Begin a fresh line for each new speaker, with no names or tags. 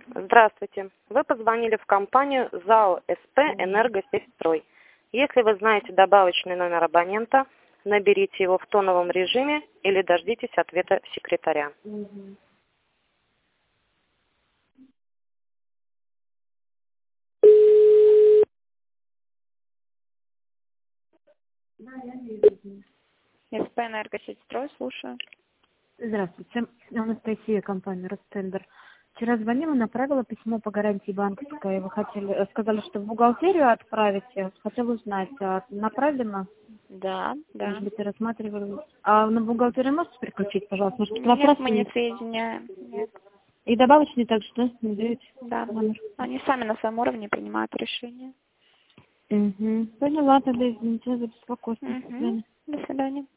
Здравствуйте. Вы позвонили в компанию ЗАО СП «Энергосетстрой». Если вы знаете добавочный номер абонента, наберите его в тоновом режиме или дождитесь ответа секретаря.
СП «Энергосетстрой», слушаю.
Здравствуйте, Анастасия, компания «Ростендер». Вчера звонила, направила письмо по гарантии банковской. Вы сказали, что в бухгалтерию отправите. Хотела узнать, направлено?
Да.
Может быть, рассматривали. А на бухгалтерию можете переключить, пожалуйста? Может,
Нет,
вопрос
мы не
есть?
соединяем. Нет.
И добавочный также, да? Не даете?
Да.
Номер.
Они сами на своем уровне принимают решения.
Угу. Поняла, тогда извините за беспокойство. До
Угу.
свидания.
До свидания.